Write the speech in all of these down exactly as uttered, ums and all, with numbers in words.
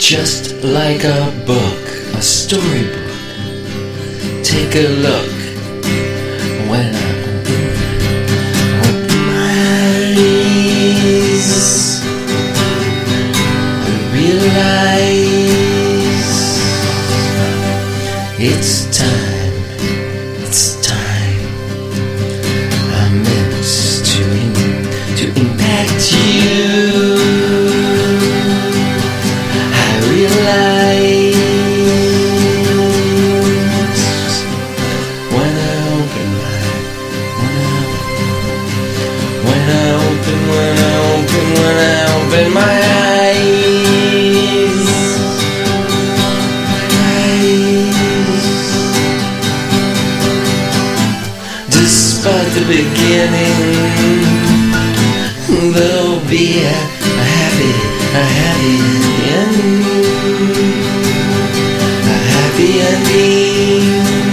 Just like a book, a storybook. Take a look when I open my eyes. I realize it's time, it's time. I'm meant to, in- to impact you. Open my eyes, eyes. Despite the beginning, there'll be a, a happy, a happy ending, a happy ending.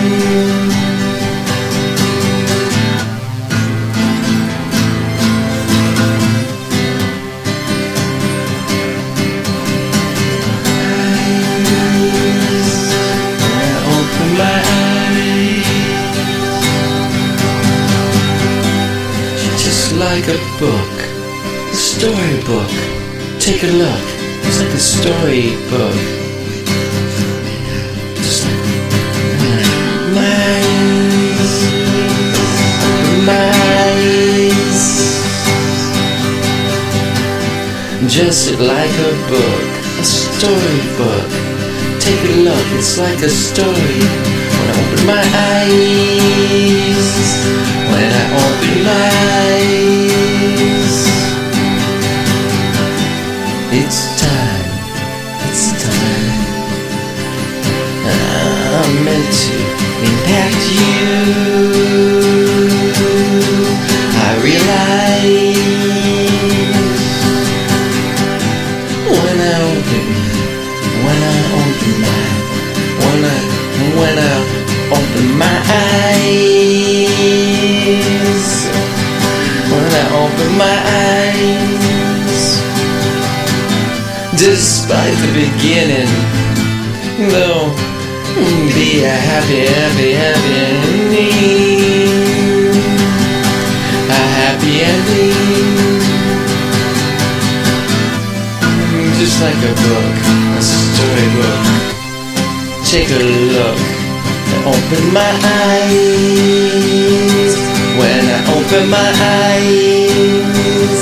Like a book, a storybook. Take a look. It's like a storybook. Just like my eyes, my eyes. Just like a book, a storybook. Take a look. It's like a story. When I open my eyes, when I open my eyes, it's time, it's time. I'm meant to impact you. I realize when I open, when I open my, when I, when I open my eyes, when I open my eyes. Despite the beginning, there'll be a happy, happy, happy ending, a happy ending. Just like a book, a storybook. Take a look. Open my eyes. When I open my eyes,